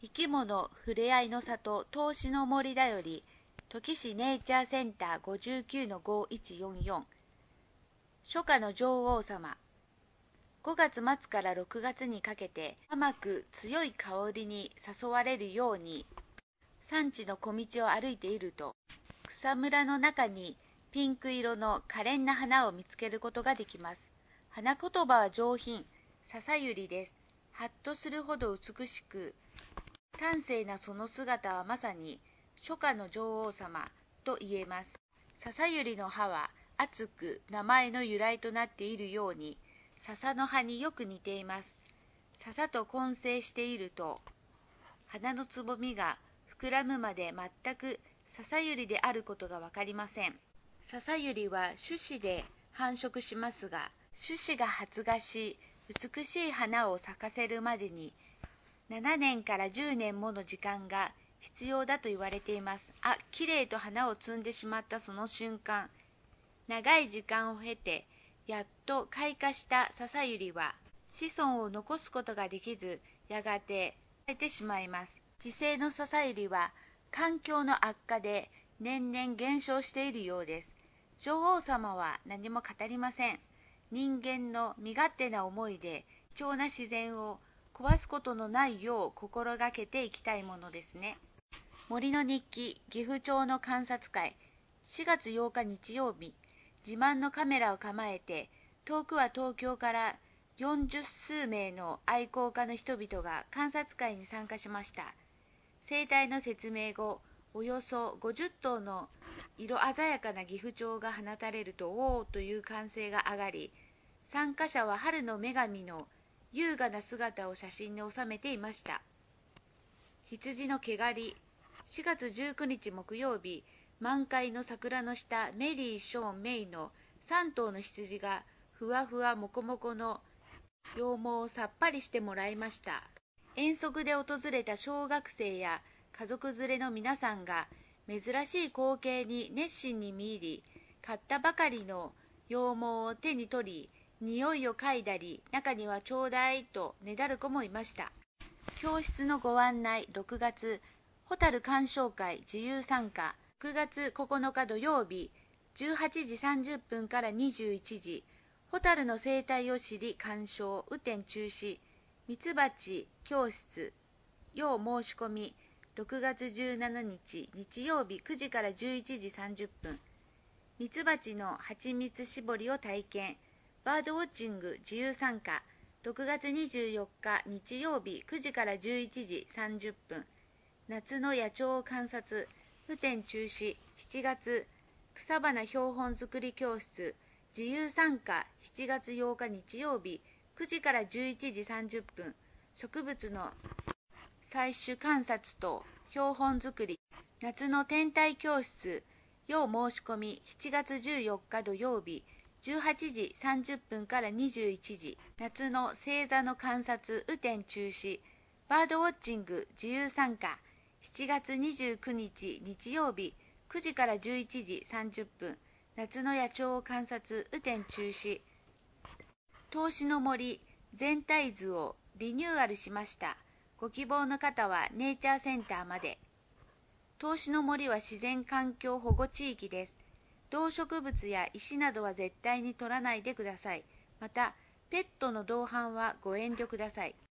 生き物ふれあいの里投資の森だより、土岐市ネイチャーセンター 59-5144 初夏の女王様。5月末から6月にかけて甘く強い香りに誘われるように山地の小道を歩いていると、草むらの中にピンク色の可憐な花を見つけることができます。花言葉は上品、笹百合です。はっとするほど美しく、端正なその姿はまさに初夏の女王様と言えます。笹百合の葉は厚く名前の由来となっているように、笹の葉によく似ています。笹と混成していると、花のつぼみが膨らむまで全く笹百合であることがわかりません。笹百合は種子で繁殖しますが、種子が発芽し、美しい花を咲かせるまでに7年から10年もの時間が必要だと言われています。きれいと花を摘んでしまったその瞬間、長い時間を経て、やっと開花した笹百合は、子孫を残すことができず、やがて枯れてしまいます。自生の笹百合は、環境の悪化で年々減少しているようです。女王様は何も語りません。人間の身勝手な思いで、貴重な自然を壊すことのないよう心がけていきたいものですね。森の日記、岐阜町の観察会、4月8日日曜日、自慢のカメラを構えて、遠くは東京から40数名の愛好家の人々が観察会に参加しました。生態の説明後、およそ50頭の色鮮やかな岐阜鳥が放たれると、おーという歓声が上がり、参加者は春の女神の優雅な姿を写真に収めていました。羊の毛刈り、4月19日木曜日、満開の桜の下、メリー、ショーン、メイの3頭の羊がふわふわもこもこの羊毛をさっぱりしてもらいました。遠足で訪れた小学生や家族連れの皆さんが珍しい光景に熱心に見入り、買ったばかりの羊毛を手に取り、匂いを嗅いだり、中にはちょうだいとねだる子もいました。教室のご案内、6月、ホタル鑑賞会自由参加、6月9日土曜日、18時30分から21時、ホタルの生態を知り鑑賞、雨天中止、ミツバチ教室、要申し込み、6月17日日曜日9時から11時30分、ミツバチの蜂蜜搾りを体験、バードウォッチング自由参加、6月24日日曜日9時から11時30分、夏の野鳥観察、雨天中止、7月、草花標本作り教室、自由参加、7月8日日曜日、9時から11時30分、植物の採取観察と標本作り、夏の天体教室、要申し込み、7月14日土曜日、18時30分から21時、夏の星座の観察、雨天中止、バードウォッチング自由参加、7月29日日曜日、9時から11時30分、夏の野鳥観察、雨天中止。投資の森全体図をリニューアルしました。ご希望の方はネイチャーセンターまで。投資の森は自然環境保護地域です。動植物や石などは絶対に取らないでください。また、ペットの同伴はご遠慮ください。